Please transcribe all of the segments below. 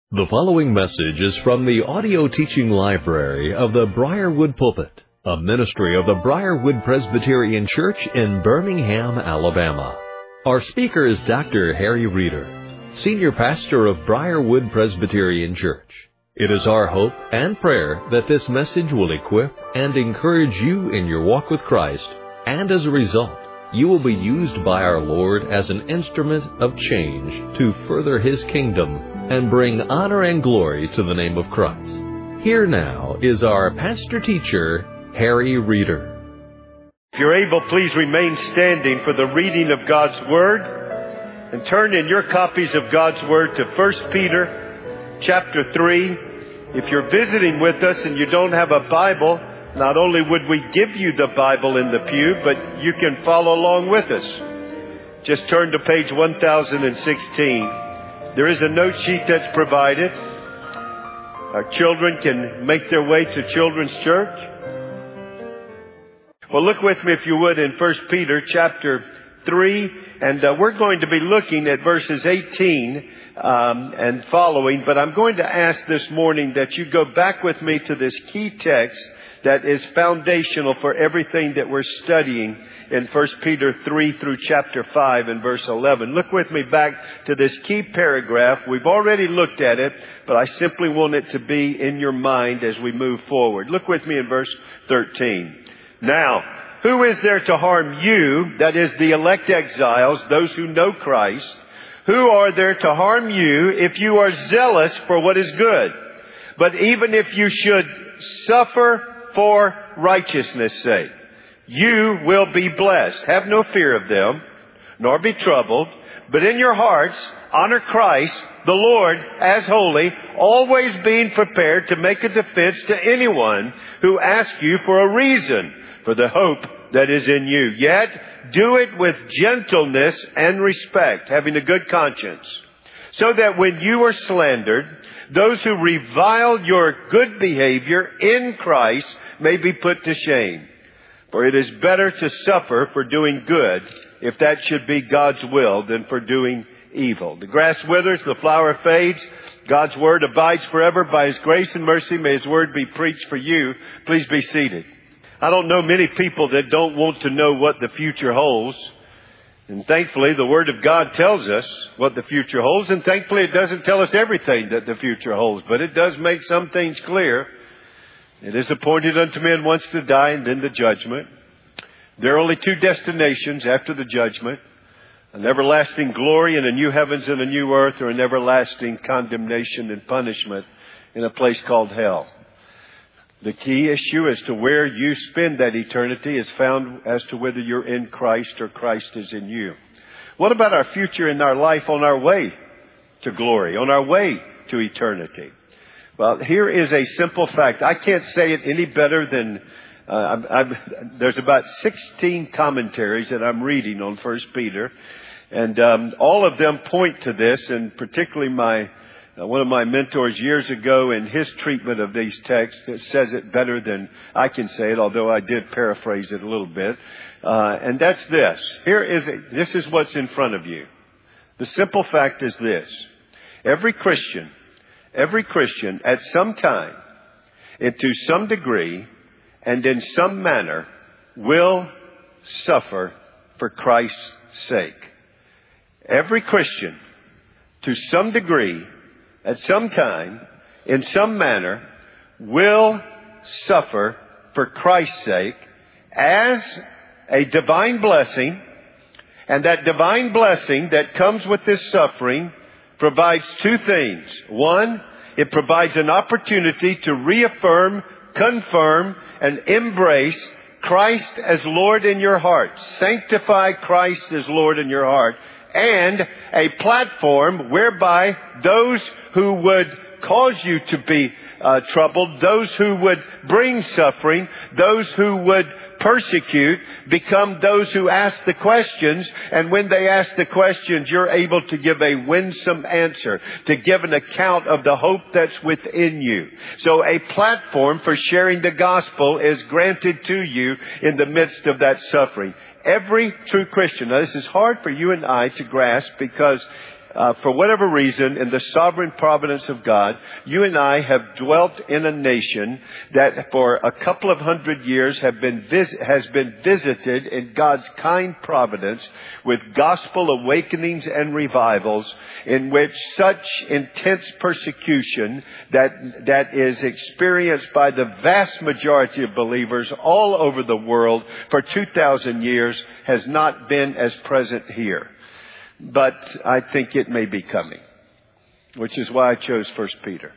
The following message is from the audio teaching library of the Briarwood Pulpit, a ministry of the Briarwood Presbyterian Church in Birmingham, Alabama. Our speaker is Dr. Harry Reeder, Senior Pastor of Briarwood Presbyterian Church. It is our hope and prayer that this message will equip and encourage you in your walk with Christ, and as a result, you will be used by our Lord as an instrument of change to further His kingdom and bring honor and glory to the name of Christ. Here now is our pastor-teacher, Harry Reeder. If you're able, please remain standing for the reading of God's Word, and turn in your copies of God's Word to 1 Peter chapter 3. If you're visiting with us and you don't have a Bible, not only would we give you the Bible in the pew, but you can follow along with us. Just turn to page 1016. There is a note sheet that's provided. Our children can make their way to Children's Church. Well, look with me, if you would, in 1 Peter chapter 3. And we're going to be looking at verses 18 and following. But I'm going to ask this morning that you go back with me to this key text that is foundational for everything that we're studying in 1 Peter 3 through chapter 5 and verse 11. Look with me back to this key paragraph. We've already looked at it, but I simply want it to be in your mind as we move forward. Look with me in verse 13. Now, who is there to harm you, that is the elect exiles, those who know Christ? Who are there to harm you if you are zealous for what is good? But even if you should suffer for righteousness' sake, you will be blessed. Have no fear of them, nor be troubled, but in your hearts honor Christ, the Lord, as holy, always being prepared to make a defense to anyone who asks you for a reason for the hope that is in you. Yet do it with gentleness and respect, having a good conscience, so that when you are slandered, those who revile your good behavior in Christ may be put to shame. For it is better to suffer for doing good, if that should be God's will, than for doing evil. The grass withers, the flower fades. God's Word abides forever. By His grace and mercy, may His Word be preached for you. Please be seated. I don't know many people that don't want to know what the future holds. And thankfully, the Word of God tells us what the future holds. And thankfully, it doesn't tell us everything that the future holds. But it does make some things clear. It is appointed unto men once to die, and then the judgment. There are only two destinations after the judgment: an everlasting glory in a new heavens and a new earth, or an everlasting condemnation and punishment in a place called hell. The key issue as to where you spend that eternity is found as to whether you're in Christ or Christ is in you. What about our future in our life on our way to glory, on our way to eternity? Well, here is a simple fact. I can't say it any better than there's about 16 commentaries that I'm reading on 1 Peter. And all of them point to this, and particularly one of my mentors years ago in his treatment of these texts, it says it better than I can say it, although I did paraphrase it a little bit. And that's this. This is what's in front of you. The simple fact is this. Every Christian at some time, and to some degree, and in some manner, will suffer for Christ's sake. Every Christian, to some degree, at some time, in some manner, will suffer for Christ's sake as a divine blessing. And that divine blessing that comes with this suffering provides two things. One, it provides an opportunity to reaffirm, confirm, and embrace Christ as Lord in your heart. Sanctify Christ as Lord in your heart. And a platform whereby those who would cause you to be troubled, those who would bring suffering, those who would persecute, become those who ask the questions. And when they ask the questions, you're able to give a winsome answer, to give an account of the hope that's within you. So a platform for sharing the gospel is granted to you in the midst of that suffering. Every true Christian. Now, this is hard for you and I to grasp because for whatever reason, in the sovereign providence of God, you and I have dwelt in a nation that for a couple of hundred years has been visited in God's kind providence with gospel awakenings and revivals, in which such intense persecution that is experienced by the vast majority of believers all over the world for 2,000 years has not been as present here. But I think it may be coming, which is why I chose 1 Peter.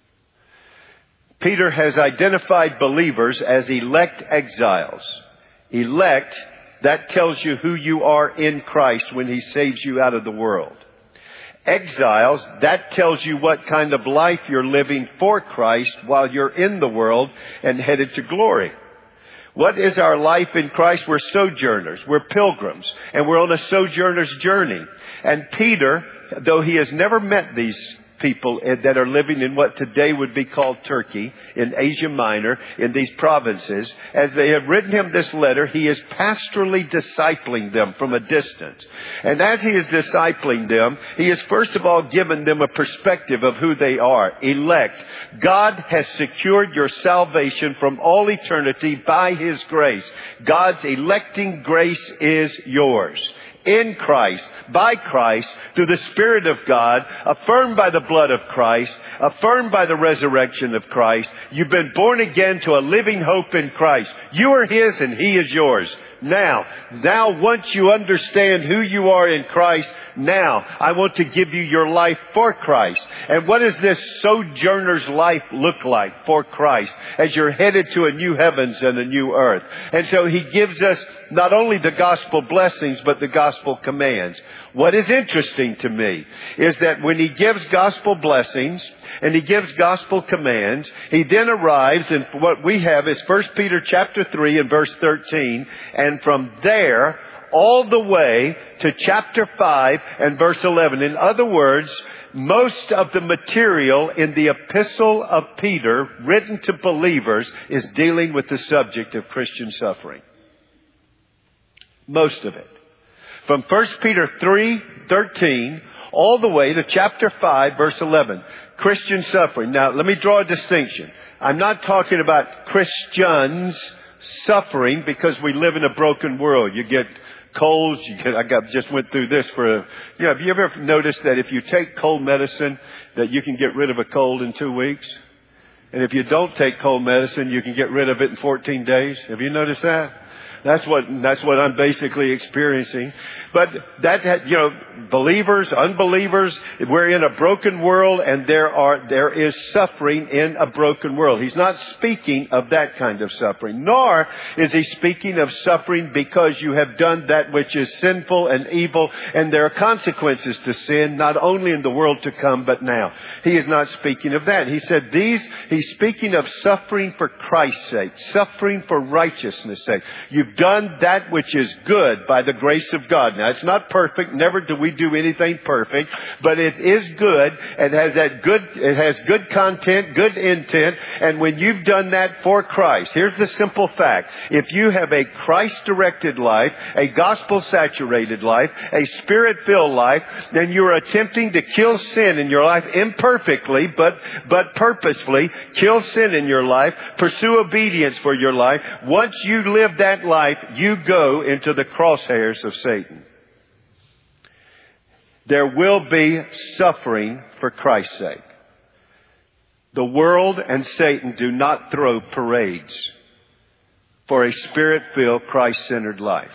Peter has identified believers as elect exiles. Elect, that tells you who you are in Christ when He saves you out of the world. Exiles, that tells you what kind of life you're living for Christ while you're in the world and headed to glory. What is our life in Christ? We're sojourners. We're pilgrims. And we're on a sojourner's journey. And Peter, though he has never met these people that are living in what today would be called Turkey, in Asia Minor, in these provinces, as they have written him this letter, he is pastorally discipling them from a distance. And as he is discipling them, he has first of all given them a perspective of who they are. Elect. God has secured your salvation from all eternity by His grace. God's electing grace is yours. In Christ, by Christ, through the Spirit of God, affirmed by the blood of Christ, affirmed by the resurrection of Christ, you've been born again to a living hope in Christ. You are His and He is yours. Now, once you understand who you are in Christ, now I want to give you your life for Christ. And what does this sojourner's life look like for Christ as you're headed to a new heavens and a new earth? And so He gives us not only the gospel blessings, but the gospel commands. What is interesting to me is that when He gives gospel blessings and He gives gospel commands, He then arrives, and what we have is 1 Peter chapter 3 and verse 13, and from there all the way to chapter 5 and verse 11. In other words, most of the material in the epistle of Peter written to believers is dealing with the subject of Christian suffering. Most of it. From 1 Peter 3:13 all the way to chapter 5 verse 11. Christian suffering. Now, let me draw a distinction. I'm not talking about Christians suffering because we live in a broken world. You get colds. Just went through this have you ever noticed that if you take cold medicine that you can get rid of a cold in 2 weeks? And if you don't take cold medicine, you can get rid of it in 14 days. Have you noticed that? That's what I'm basically experiencing. But believers, unbelievers, we're in a broken world, and there is suffering in a broken world. He's not speaking of that kind of suffering, nor is He speaking of suffering because you have done that which is sinful and evil, and there are consequences to sin, not only in the world to come, but now. He is not speaking of that. He said He's speaking of suffering for Christ's sake, suffering for righteousness' sake. You've done that which is good by the grace of God. Now, it's not perfect. Never do we do anything perfect, but it is good. It has good content, good intent. And when you've done that for Christ, here's the simple fact. If you have a Christ-directed life, a gospel-saturated life, a Spirit-filled life, then you're attempting to kill sin in your life imperfectly, but purposefully. Kill sin in your life. Pursue obedience for your life. Once you live that life, you go into the crosshairs of Satan. There will be suffering for Christ's sake. The world and Satan do not throw parades for a Spirit-filled, Christ-centered life.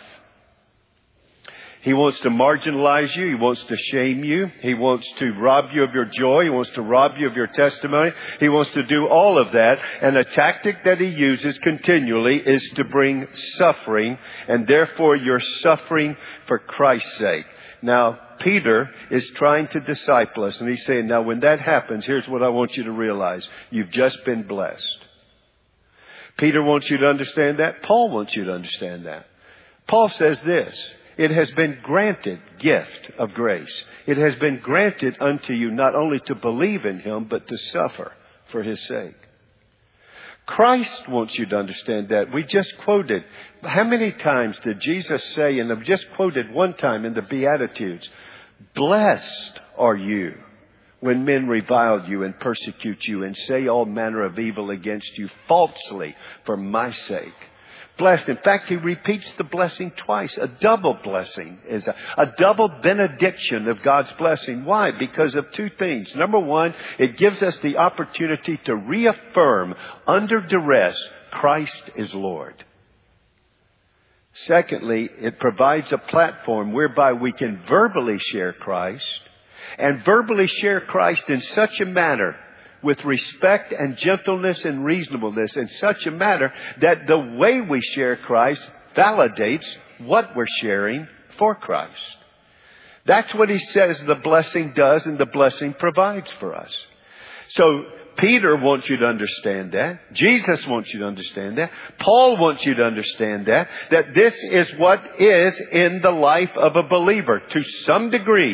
He wants to marginalize you. He wants to shame you. He wants to rob you of your joy. He wants to rob you of your testimony. He wants to do all of that. And a tactic that he uses continually is to bring suffering. And therefore, you're suffering for Christ's sake. Now, Peter is trying to disciple us. And he's saying, now, when that happens, here's what I want you to realize. You've just been blessed. Peter wants you to understand that. Paul wants you to understand that. Paul says this. It has been granted gift of grace. It has been granted unto you not only to believe in Him, but to suffer for His sake. Christ wants you to understand that. We just quoted. How many times did Jesus say, and I've just quoted one time in the Beatitudes, blessed are you when men revile you and persecute you and say all manner of evil against you falsely for my sake? Blessed. In fact, he repeats the blessing twice. A double blessing is a double benediction of God's blessing. Why? Because of two things. Number one, it gives us the opportunity to reaffirm under duress, Christ is Lord. Secondly, it provides a platform whereby we can verbally share Christ, and verbally share Christ in such a manner, with respect and gentleness and reasonableness, in such a manner that the way we share Christ validates what we're sharing for Christ. That's what he says the blessing does, and the blessing provides for us. So Peter wants you to understand that. Jesus wants you to understand that. Paul wants you to understand that this is what is in the life of a believer to some degree.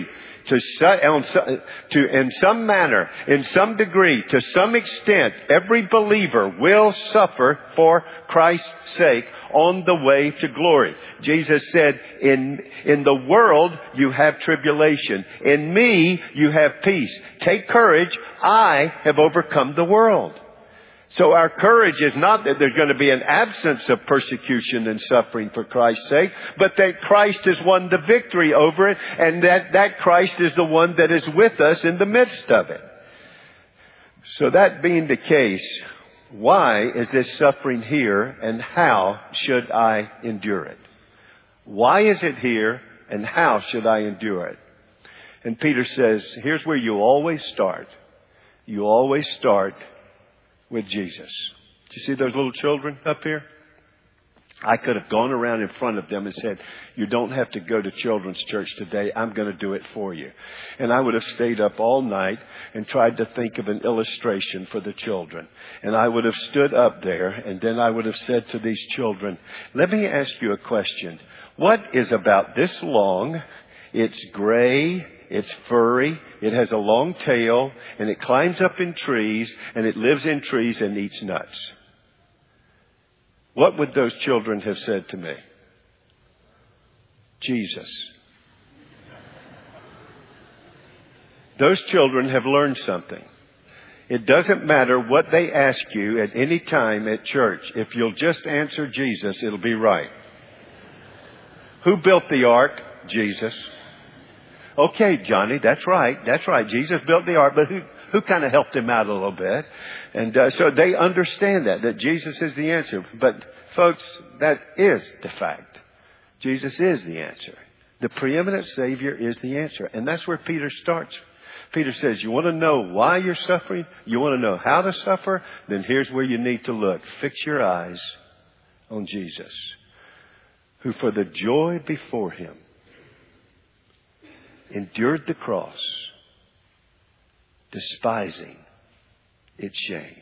In some manner, in some degree, to some extent, every believer will suffer for Christ's sake on the way to glory. Jesus said, in the world you have tribulation. In me you have peace. Take courage. I have overcome the world. So our courage is not that there's going to be an absence of persecution and suffering for Christ's sake, but that Christ has won the victory over it, and that Christ is the one that is with us in the midst of it. So that being the case, why is this suffering here, and how should I endure it? Why is it here, and how should I endure it? And Peter says, here's where you always start. You always start with Jesus. Do you see those little children up here? I could have gone around in front of them and said, you don't have to go to children's church today. I'm going to do it for you. And I would have stayed up all night and tried to think of an illustration for the children. And I would have stood up there, and then I would have said to these children, let me ask you a question. What is about this long? It's gray. It's furry, it has a long tail, and it climbs up in trees, and it lives in trees and eats nuts. What would those children have said to me? Jesus. Those children have learned something. It doesn't matter what they ask you at any time at church. If you'll just answer Jesus, it'll be right. Who built the ark? Jesus. Okay, Johnny, that's right. That's right. Jesus built the ark, but who kind of helped him out a little bit? And so they understand that Jesus is the answer. But folks, that is the fact. Jesus is the answer. The preeminent Savior is the answer. And that's where Peter starts. Peter says, you want to know why you're suffering? You want to know how to suffer? Then here's where you need to look. Fix your eyes on Jesus, who for the joy before him endured the cross, despising its shame,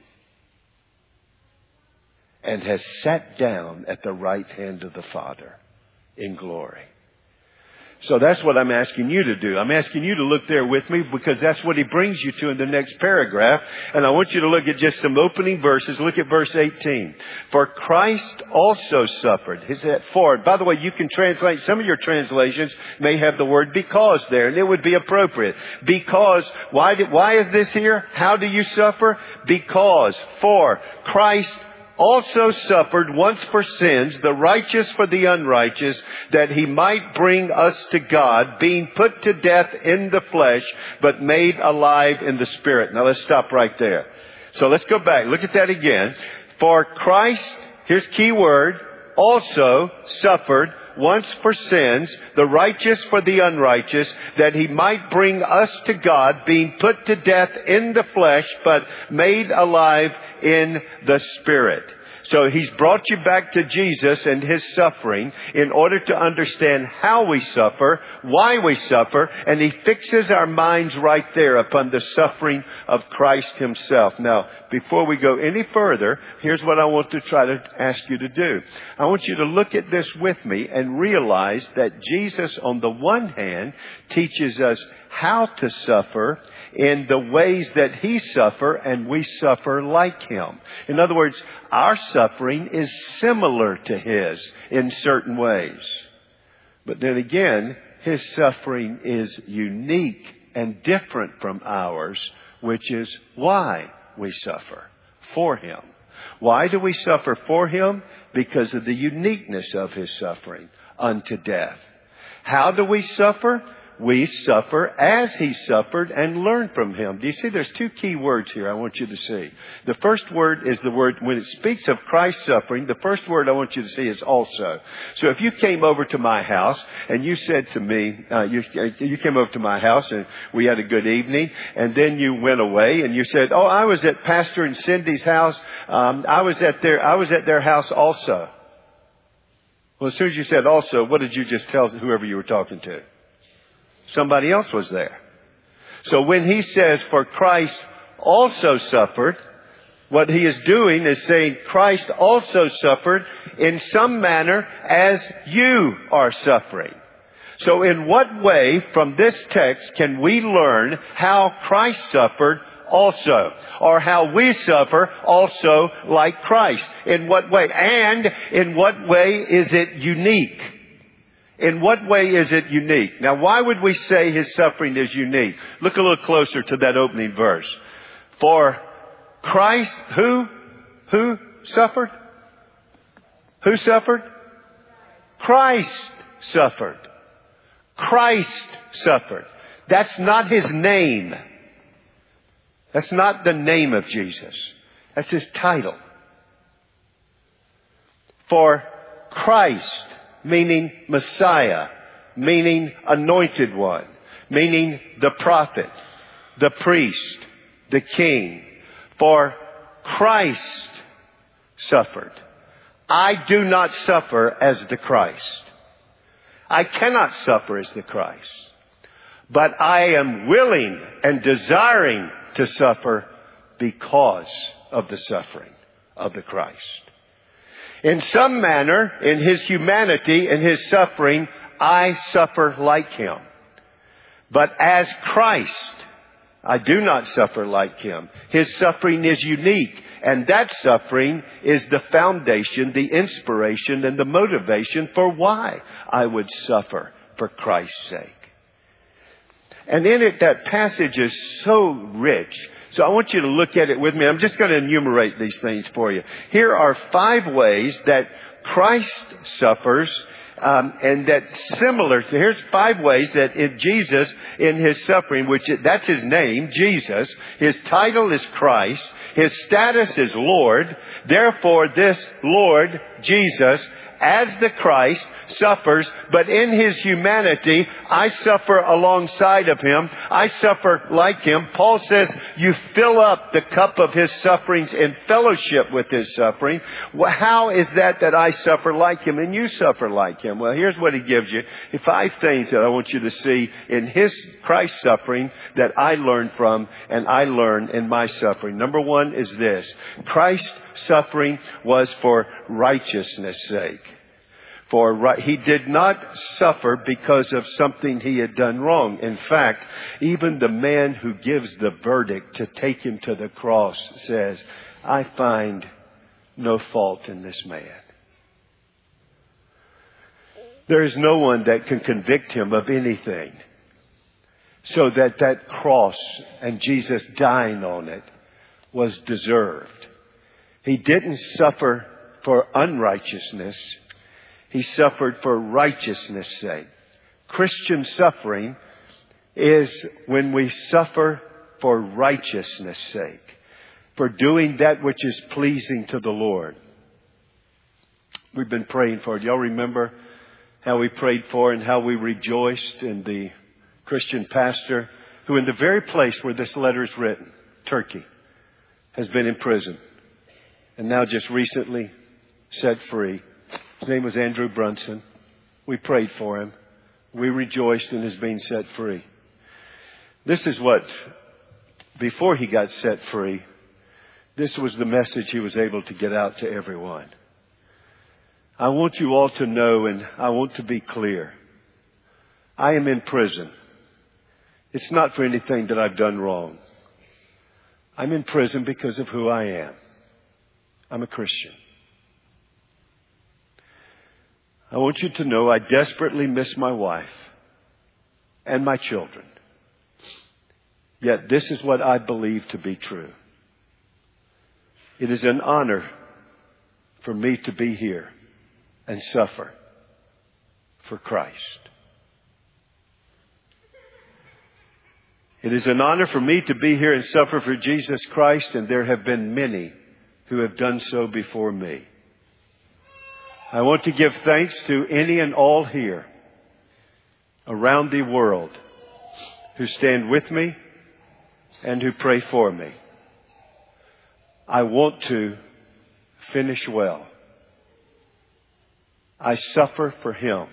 and has sat down at the right hand of the Father in glory. So that's what I'm asking you to do. I'm asking you to look there with me, because that's what he brings you to in the next paragraph. And I want you to look at just some opening verses. Look at verse 18. For Christ also suffered. Is that for? By the way, you can translate, some of your translations may have the word because there, and it would be appropriate. Because, why is this here? How do you suffer? Because, for Christ also suffered once for sins, the righteous for the unrighteous, that he might bring us to God, being put to death in the flesh, but made alive in the Spirit. Now let's stop right there. So let's go back. Look at that again. For Christ, here's key word, also suffered once for sins, the righteous for the unrighteous, that he might bring us to God, being put to death in the flesh, but made alive in the Spirit. So he's brought you back to Jesus and his suffering in order to understand how we suffer, why we suffer, and he fixes our minds right there upon the suffering of Christ himself. Now, before we go any further, here's what I want to try to ask you to do. I want you to look at this with me and realize that Jesus, on the one hand, teaches us how to suffer in the ways that he suffered, and we suffer like him. In other words, our suffering is similar to his in certain ways. But then again, his suffering is unique and different from ours, which is why we suffer for Him. Why do we suffer for Him? Because of the uniqueness of His suffering unto death. How do we suffer? We suffer as He suffered and learn from Him. Do you see there's two key words here I want you to see? The first word is the word, when it speaks of Christ's suffering, the first word I want you to see is also. So if you came over to my house and you said to me, you came over to my house and we had a good evening, and then you went away and you said, oh, I was at Pastor and Cindy's house. I was at their house also. Well, as soon as you said also, what did you just tell whoever you were talking to? Somebody else was there. So when he says, for Christ also suffered, what he is doing is saying Christ also suffered in some manner as you are suffering. So in what way from this text can we learn how Christ suffered also? Or how we suffer also like Christ? In what way? And in what way is it unique? In what way is it unique? Now, why would we say His suffering is unique? Look a little closer to that opening verse. For Christ, who suffered? Who suffered? Christ suffered. Christ suffered. That's not His name. That's not the name of Jesus. That's His title. For Christ, meaning Messiah, meaning Anointed One, meaning the prophet, the priest, the king. For Christ suffered. I do not suffer as the Christ. I cannot suffer as the Christ. But I am willing and desiring to suffer because of the suffering of the Christ. In some manner, in His humanity and His suffering, I suffer like Him. But as Christ, I do not suffer like Him. His suffering is unique. And that suffering is the foundation, the inspiration, and the motivation for why I would suffer for Christ's sake. And in it, that passage is so rich. So I want you to look at it with me. I'm just going to enumerate these things for you. Here are 5 ways that Christ suffers, and that's similar to, here's 5 ways that Jesus in His suffering, that's His name, Jesus. His title is Christ. His status is Lord. Therefore, this Lord, Jesus, as the Christ, suffers, but in His humanity, I suffer alongside of Him. I suffer like Him. Paul says, you fill up the cup of His sufferings in fellowship with His suffering. Well, how is that I suffer like Him and you suffer like Him? Well, here's what He gives you. 5 things that I want you to see in His Christ suffering that I learn from and I learn in my suffering. Number 1 is this. Christ's suffering was for righteousness' sake. He did not suffer because of something He had done wrong. In fact, even the man who gives the verdict to take Him to the cross says, I find no fault in this man. There is no one that can convict Him of anything. So that cross and Jesus dying on it was deserved. He didn't suffer for unrighteousness. He suffered for righteousness' sake. Christian suffering is when we suffer for righteousness' sake, for doing that which is pleasing to the Lord. We've been praying for it. Y'all remember how we prayed for and how we rejoiced in the Christian pastor who, in the very place where this letter is written, Turkey, has been in prison and now just recently set free. His name was Andrew Brunson. We prayed for him. We rejoiced in his being set free. This is what, before he got set free, this was the message he was able to get out to everyone. I want you all to know, and I want to be clear. I am in prison. It's not for anything that I've done wrong. I'm in prison because of who I am. I'm a Christian. I want you to know I desperately miss my wife and my children. Yet this is what I believe to be true. It is an honor for me to be here and suffer for Christ. It is an honor for me to be here and suffer for Jesus Christ, and there have been many who have done so before me. I want to give thanks to any and all here around the world who stand with me and who pray for me. I want to finish well. I suffer for Him.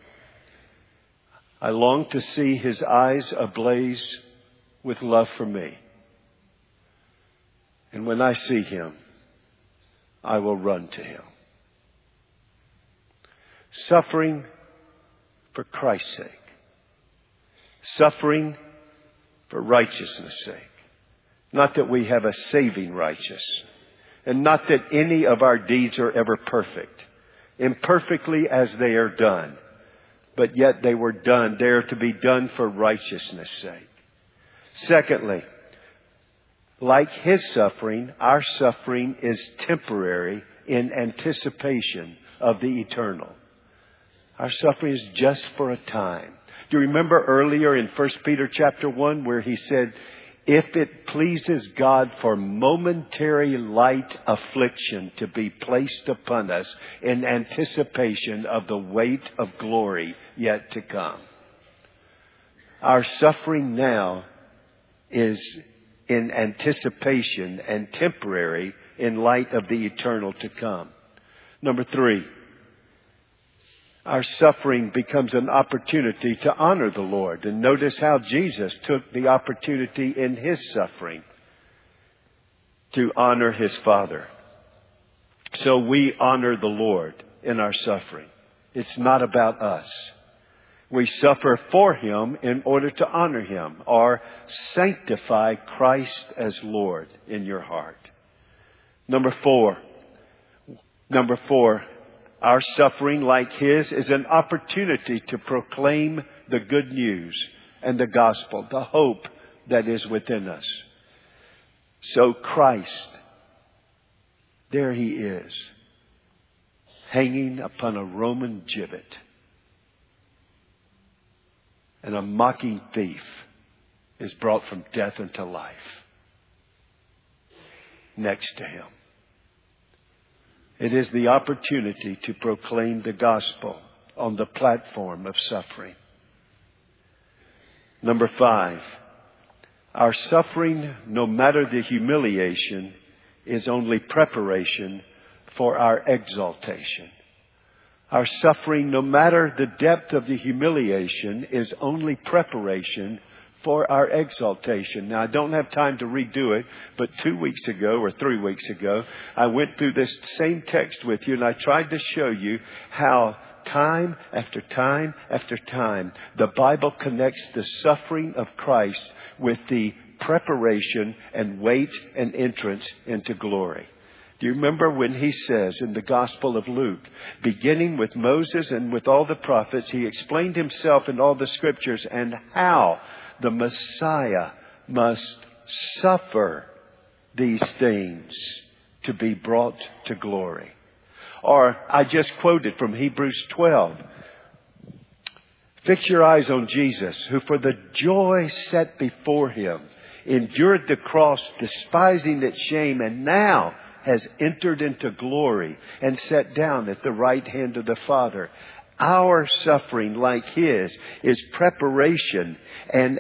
I long to see His eyes ablaze with love for me. And when I see Him, I will run to Him. Suffering for Christ's sake. Suffering for righteousness' sake. Not that we have a saving righteousness. And not that any of our deeds are ever perfect. Imperfectly as they are done. But yet they were done. They are to be done for righteousness' sake. Secondly, like His suffering, our suffering is temporary in anticipation of the eternal. Our suffering is just for a time. Do you remember earlier in 1 Peter chapter 1 where he said, if it pleases God for momentary light affliction to be placed upon us in anticipation of the weight of glory yet to come. Our suffering now is in anticipation and temporary in light of the eternal to come. Number 3, our suffering becomes an opportunity to honor the Lord. And notice how Jesus took the opportunity in His suffering to honor His Father. So we honor the Lord in our suffering. It's not about us. We suffer for Him in order to honor Him or sanctify Christ as Lord in your heart. Number 4, our suffering, like His, is an opportunity to proclaim the good news and the gospel, the hope that is within us. So Christ, there He is, hanging upon a Roman gibbet. And a mocking thief is brought from death unto life next to Him. It is the opportunity to proclaim the gospel on the platform of suffering. Number 5, our suffering, no matter the humiliation, is only preparation for our exaltation. Our suffering, no matter the depth of the humiliation, is only preparation for our exaltation. Now, I don't have time to redo it, but 2 weeks ago or 3 weeks ago, I went through this same text with you and I tried to show you how time after time after time, the Bible connects the suffering of Christ with the preparation and wait and entrance into glory. Do you remember when He says in the Gospel of Luke, beginning with Moses and with all the prophets, He explained Himself in all the Scriptures and how the Messiah must suffer these things to be brought to glory. Or I just quoted from Hebrews 12. Fix your eyes on Jesus, who for the joy set before Him endured the cross, despising its shame, and now has entered into glory and sat down at the right hand of the Father. Our suffering, like His, is preparation and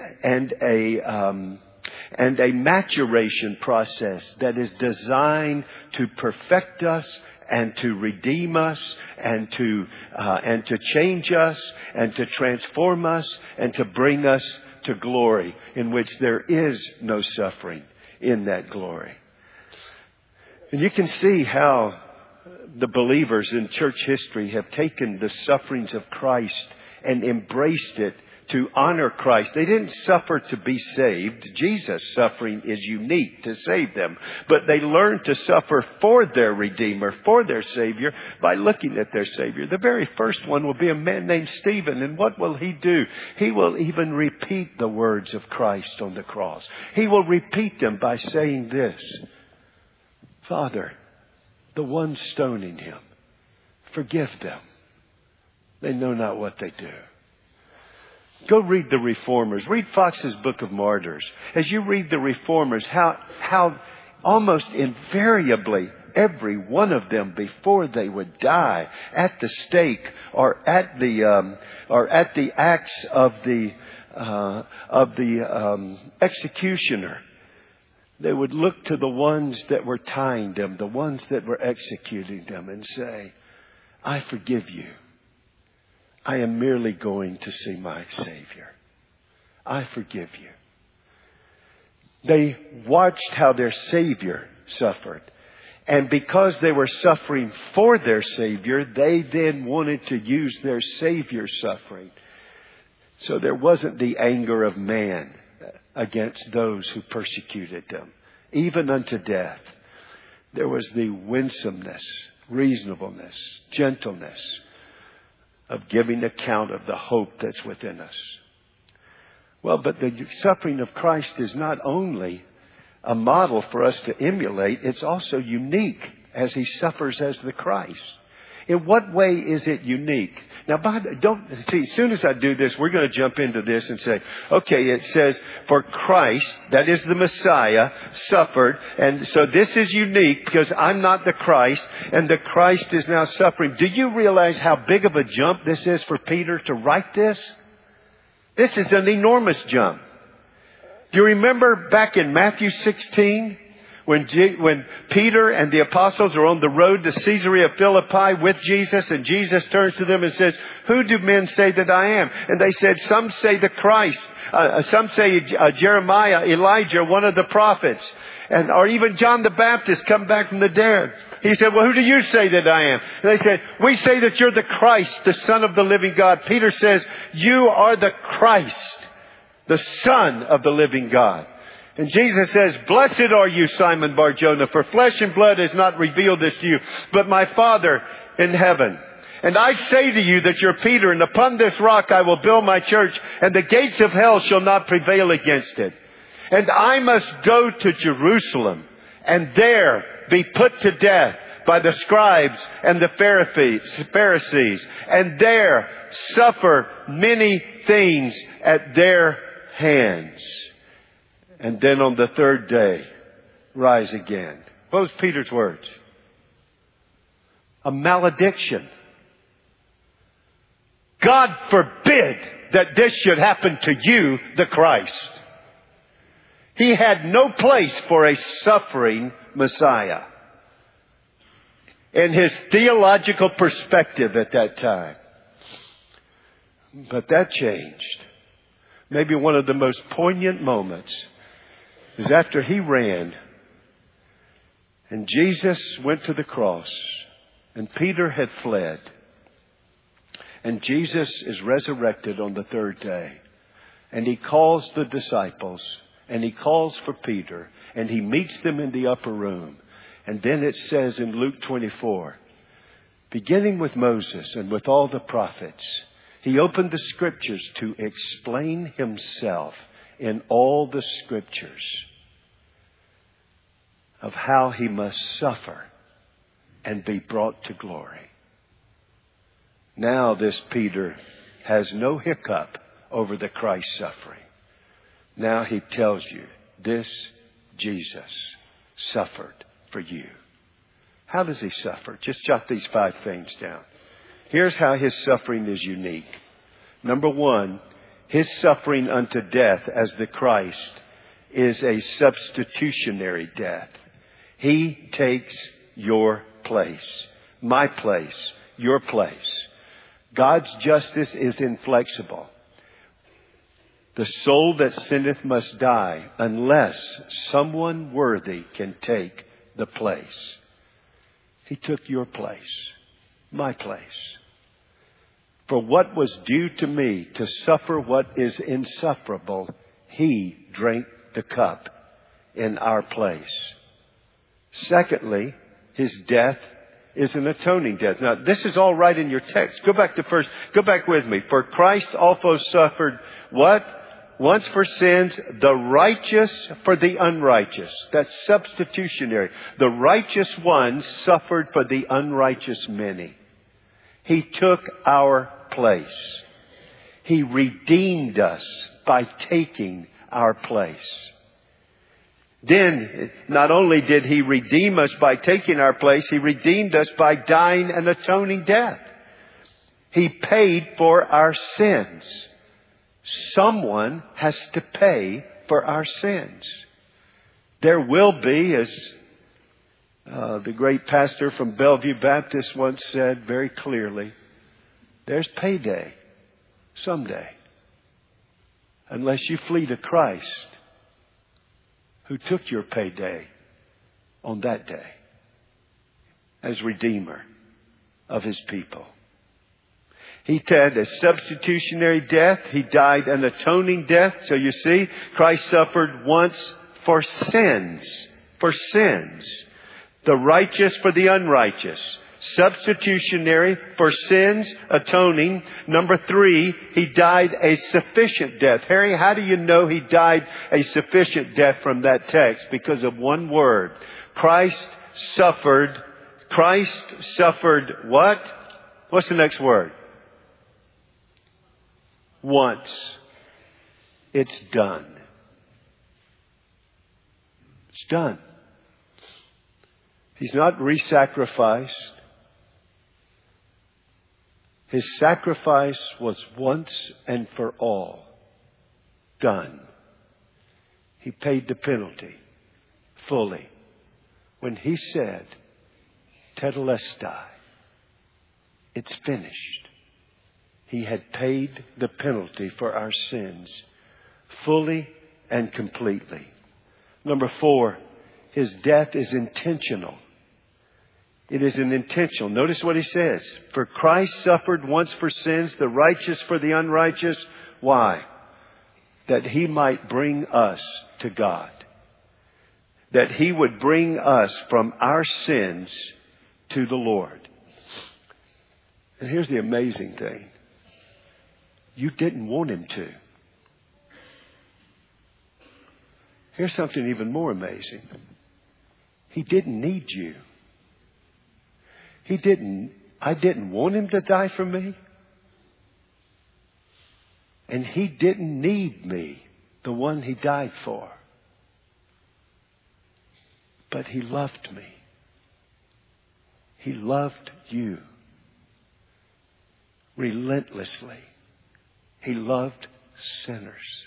a maturation process that is designed to perfect us and to redeem us and to change us and to transform us and to bring us to glory, in which there is no suffering in that glory. And you can see how the believers in church history have taken the sufferings of Christ and embraced it to honor Christ. They didn't suffer to be saved. Jesus' suffering is unique to save them. But they learned to suffer for their Redeemer, for their Savior, by looking at their Savior. The very first one will be a man named Stephen. And what will he do? He will even repeat the words of Christ on the cross. He will repeat them by saying this: Father, the one stoning him, forgive them. They know not what they do. Go read the Reformers. Read Fox's Book of Martyrs. As you read the Reformers, how almost invariably every one of them, before they would die at the stake or at the axe of the executioner, they would look to the ones that were tying them, the ones that were executing them, and say, I forgive you. I am merely going to see my Savior. I forgive you. They watched how their Savior suffered. And because they were suffering for their Savior, they then wanted to use their Savior's suffering. So there wasn't the anger of man against those who persecuted them, even unto death. There was the winsomeness, reasonableness, gentleness of giving account of the hope that's within us. Well, but the suffering of Christ is not only a model for us to emulate, it's also unique as he suffers as the Christ. In what way is it unique? Now, as soon as I do this, we're going to jump into this and say, okay, it says, for Christ, that is the Messiah, suffered. And so this is unique because I'm not the Christ, and the Christ is now suffering. Do you realize how big of a jump this is for Peter to write this? This is an enormous jump. Do you remember back in Matthew 16? When Peter and the apostles are on the road to Caesarea Philippi with Jesus, and Jesus turns to them and says, who do men say that I am? And they said, some say the Christ, some say Jeremiah, Elijah, one of the prophets, or even John the Baptist come back from the dead. He said, well, who do you say that I am? And they said, we say that you're the Christ, the Son of the living God. Peter says, you are the Christ, the Son of the living God. And Jesus says, blessed are you, Simon Bar-Jonah, for flesh and blood has not revealed this to you, but my Father in heaven. And I say to you that you're Peter, and upon this rock I will build my church, and the gates of hell shall not prevail against it. And I must go to Jerusalem, and there be put to death by the scribes and the Pharisees, and there suffer many things at their hands. And then on the third day, rise again. What was Peter's words? A malediction. God forbid that this should happen to you, the Christ. He had no place for a suffering Messiah in his theological perspective at that time. But that changed. Maybe one of the most poignant moments is after he ran and Jesus went to the cross and Peter had fled. And Jesus is resurrected on the third day. And he calls the disciples and he calls for Peter and he meets them in the upper room. And then it says in Luke 24, beginning with Moses and with all the prophets, he opened the scriptures to explain himself in all the scriptures of how he must suffer and be brought to glory. Now this Peter has no hiccup over the Christ suffering. Now he tells you, this Jesus suffered for you. How does he suffer? Just jot these 5 things down. Here's how his suffering is unique. Number 1, his suffering unto death as the Christ is a substitutionary death. He takes your place, my place, your place. God's justice is inflexible. The soul that sinneth must die unless someone worthy can take the place. He took your place, my place. For what was due to me to suffer what is insufferable, He drank the cup in our place. Secondly, His death is an atoning death. Now, this is all right in your text. Go back with me. For Christ also suffered what? Once for sins, the righteous for the unrighteous. That's substitutionary. The righteous one suffered for the unrighteous many. He took our place. He redeemed us by taking our place. Then, not only did He redeem us by taking our place, He redeemed us by dying an atoning death. He paid for our sins. Someone has to pay for our sins. There will be, as the great pastor from Bellevue Baptist once said very clearly, there's payday someday. Unless you flee to Christ, who took your payday on that day as Redeemer of His people. He had a substitutionary death. He died an atoning death. So you see, Christ suffered once for sins. For sins. The righteous for the unrighteous. Substitutionary for sins, atoning. Number 3, He died a sufficient death. Harry, how do you know He died a sufficient death from that text? Because of one word. Christ suffered what? What's the next word? Once. It's done. It's done. He's not re-sacrificed. His sacrifice was once and for all done. He paid the penalty fully. When He said, Tetelestai, it's finished. He had paid the penalty for our sins fully and completely. Number 4, His death is intentional. It is an intentional. Notice what He says. For Christ suffered once for sins, the righteous for the unrighteous. Why? That He might bring us to God. That He would bring us from our sins to the Lord. And here's the amazing thing. You didn't want Him to. Here's something even more amazing. He didn't need you. I didn't want Him to die for me. And He didn't need me, the one He died for. But He loved me. He loved you. Relentlessly. He loved sinners.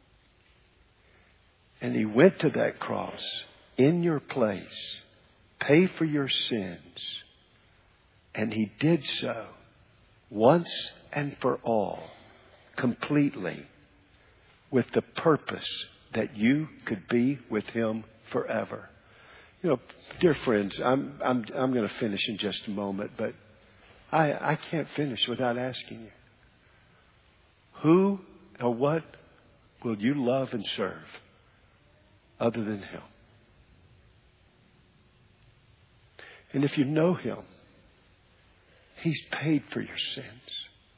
And He went to that cross in your place, pay for your sins. And He did so once and for all, completely, with the purpose that you could be with Him forever. You know, dear friends, I'm going to finish in just a moment, but I can't finish without asking you. Who or what will you love and serve other than Him? And if you know Him, He's paid for your sins.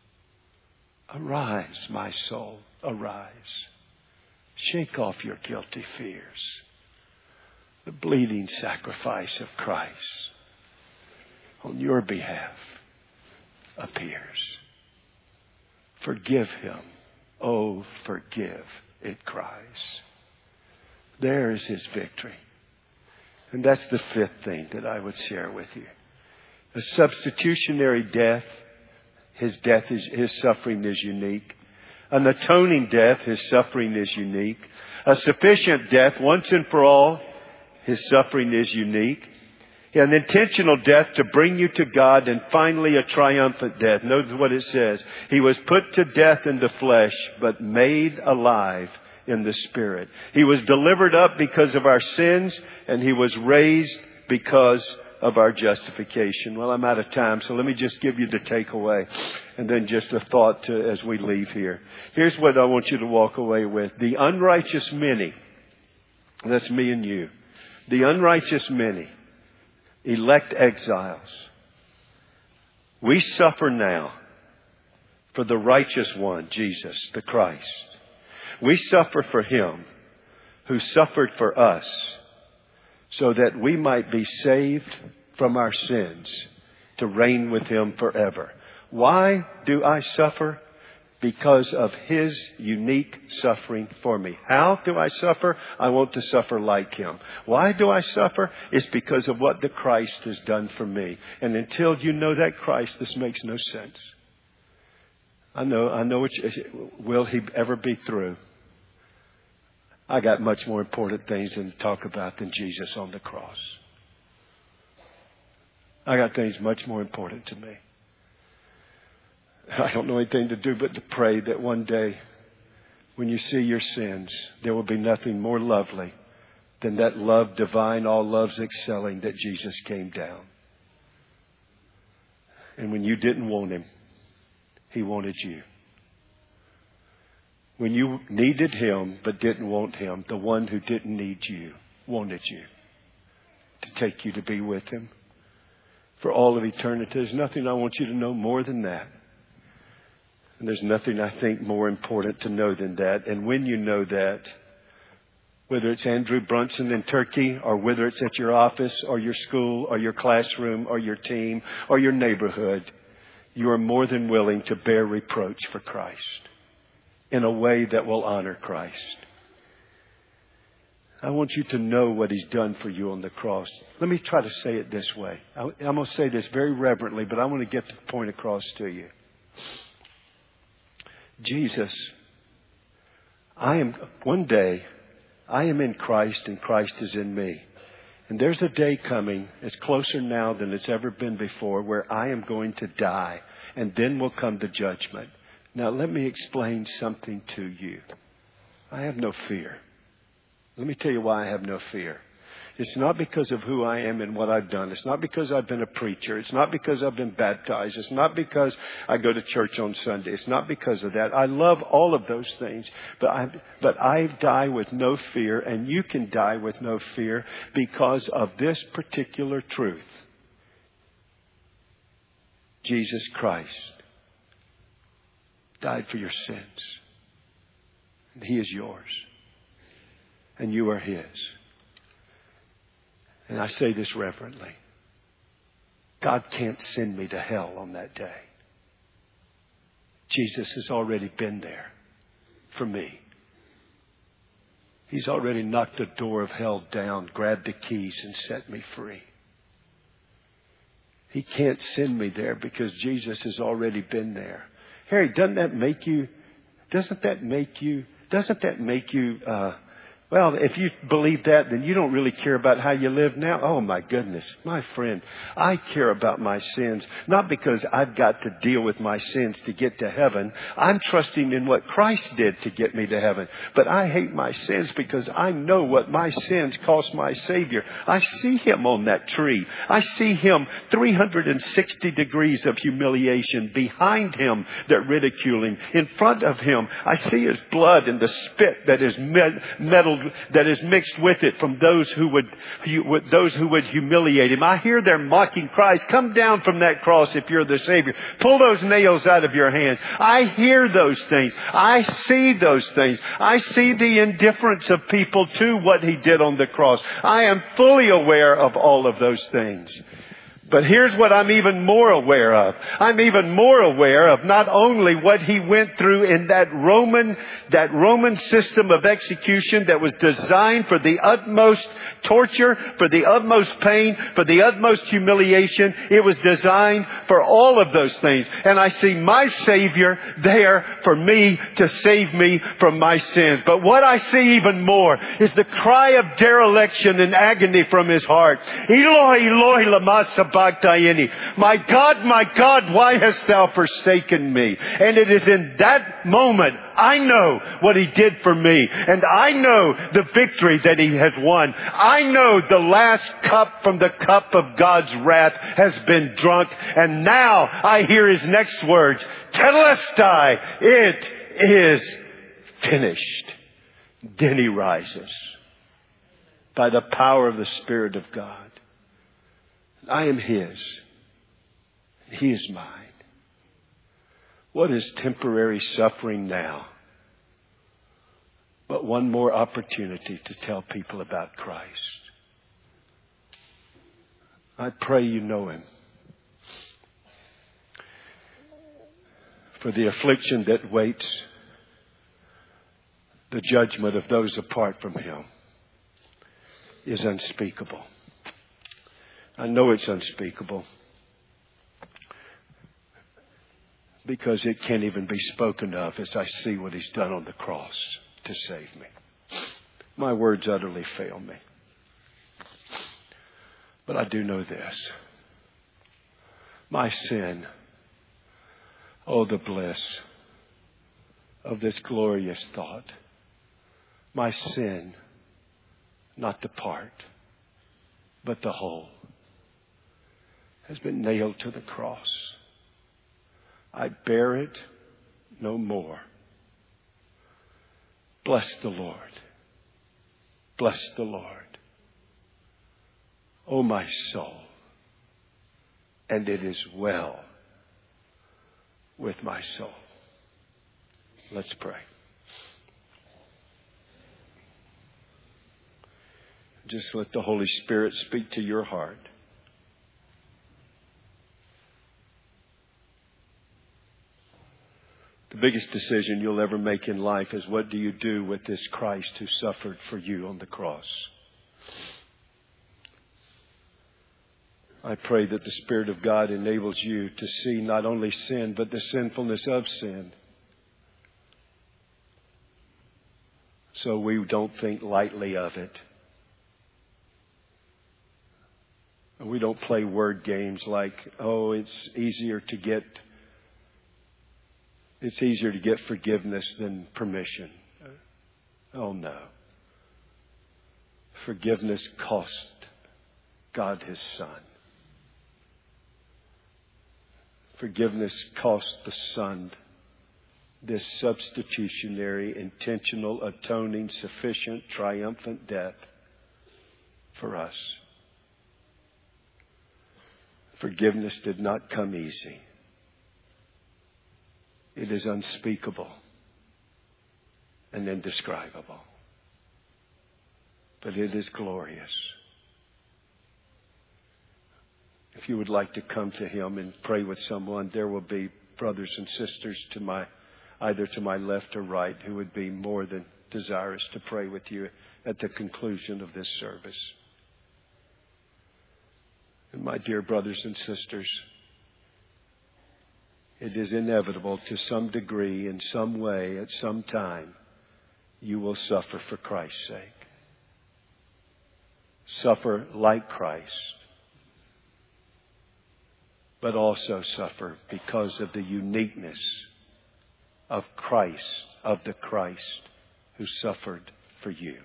Arise, my soul, arise. Shake off your guilty fears. The bleeding sacrifice of Christ on your behalf appears. Forgive him. Oh, forgive, it cries. There is His victory. And that's the 5th thing that I would share with you. A substitutionary death. His suffering is unique. An atoning death. His suffering is unique. A sufficient death once and for all. His suffering is unique. An intentional death to bring you to God, and finally a triumphant death. Notice what it says. He was put to death in the flesh, but made alive in the Spirit. He was delivered up because of our sins, and He was raised because of our justification. Well, I'm out of time, so let me just give you the takeaway and then just a thought as we leave here. Here's what I want you to walk away with. The unrighteous many, that's me and you, the unrighteous many, elect exiles, we suffer now for the righteous one, Jesus, the Christ. We suffer for Him who suffered for us so that we might be saved from our sins to reign with Him forever. Why do I suffer? Because of His unique suffering for me. How do I suffer? I want to suffer like Him. Why do I suffer? It's because of what the Christ has done for me. And until you know that Christ, this makes no sense. I know. Will He ever be through? I got much more important things to talk about than Jesus on the cross. I got things much more important to me. I don't know anything to do but to pray that one day when you see your sins, there will be nothing more lovely than that love divine, all loves excelling, that Jesus came down. And when you didn't want Him, He wanted you. When you needed Him but didn't want Him, the one who didn't need you wanted you to take you to be with Him for all of eternity. There's nothing I want you to know more than that. And there's nothing I think more important to know than that. And when you know that, whether it's Andrew Brunson in Turkey, or whether it's at your office or your school or your classroom or your team or your neighborhood, you are more than willing to bear reproach for Christ in a way that will honor Christ. I want you to know what He's done for you on the cross. Let me try to say it this way. I'm going to say this very reverently, but I want to get the point across to you. Jesus, one day, I am in Christ and Christ is in me. And there's a day coming, it's closer now than it's ever been before, where I am going to die. And then will come the judgment. Now, let me explain something to you. I have no fear. Let me tell you why I have no fear. It's not because of who I am and what I've done. It's not because I've been a preacher. It's not because I've been baptized. It's not because I go to church on Sunday. It's not because of that. I love all of those things. But I die with no fear, and you can die with no fear because of this particular truth. Jesus Christ died for your sins. And He is yours. And you are His. And I say this reverently. God can't send me to hell on that day. Jesus has already been there for me. He's already knocked the door of hell down, grabbed the keys, and set me free. He can't send me there because Jesus has already been there. Harry, doesn't that make you, well, if you believe that, then you don't really care about how you live now. Oh, my goodness. My friend, I care about my sins, not because I've got to deal with my sins to get to heaven. I'm trusting in what Christ did to get me to heaven. But I hate my sins because I know what my sins cost my Savior. I see Him on that tree. I see Him 360 degrees of humiliation. Behind Him that ridicule Him. In front of Him, I see His blood and the spit that is meddled, that is mixed with it from those who would humiliate Him. I hear their mocking cries, "Come down from that cross if you're the Savior. Pull those nails out of your hands." I hear those things. I see those things. I see the indifference of people to what He did on the cross. I am fully aware of all of those things. But here's what I'm even more aware of. I'm even more aware of not only what He went through in that Roman system of execution that was designed for the utmost torture, for the utmost pain, for the utmost humiliation. It was designed for all of those things. And I see my Savior there for me to save me from my sins. But what I see even more is the cry of dereliction and agony from His heart. Eloi, Eloi, lama sabachthani. sabachthani. My God, why hast thou forsaken me? And it is in that moment I know what he did for me. And I know the victory that he has won. I know the last cup from the cup of God's wrath has been drunk. And now I hear his next words. Tetelestai, it is finished. Then he rises by the power of the Spirit of God. I am his. He is mine. What is temporary suffering now but one more opportunity to tell people about Christ? I pray you know him. For the affliction that waits the judgment of those apart from him is unspeakable. I know it's unspeakable because it can't even be spoken of as I see what he's done on the cross to save me. My words utterly fail me. But I do know this. My sin, oh, the bliss of this glorious thought. My sin, not the part, but the whole, has been nailed to the cross. I bear it no more. Bless the Lord. Bless the Lord. O my soul, and it is well with my soul. Let's pray. Just let the Holy Spirit speak to your heart. The biggest decision you'll ever make in life is, what do you do with this Christ who suffered for you on the cross? I pray that the Spirit of God enables you to see not only sin, but the sinfulness of sin. So we don't think lightly of it. We don't play word games like, oh, it's easier to get forgiveness than permission. Oh, no. Forgiveness cost God his Son. Forgiveness cost the Son this substitutionary, intentional, atoning, sufficient, triumphant death for us. Forgiveness did not come easy. It is unspeakable and indescribable. But it is glorious. If you would like to come to him and pray with someone, there will be brothers and sisters either to my left or right who would be more than desirous to pray with you at the conclusion of this service. And my dear brothers and sisters, it is inevitable to some degree, in some way, at some time, you will suffer for Christ's sake. Suffer like Christ, but also suffer because of the uniqueness of Christ, of the Christ who suffered for you.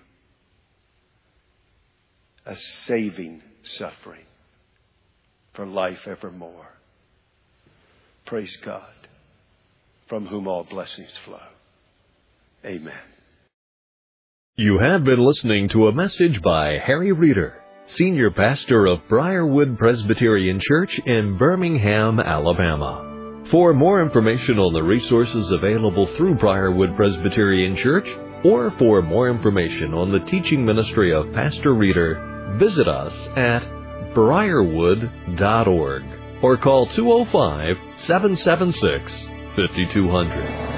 A saving suffering for life evermore. Praise God, from whom all blessings flow. Amen. You have been listening to a message by Harry Reeder, Senior Pastor of Briarwood Presbyterian Church in Birmingham, Alabama. For more information on the resources available through Briarwood Presbyterian Church, or for more information on the teaching ministry of Pastor Reeder, visit us at briarwood.org or call 205-776-5200.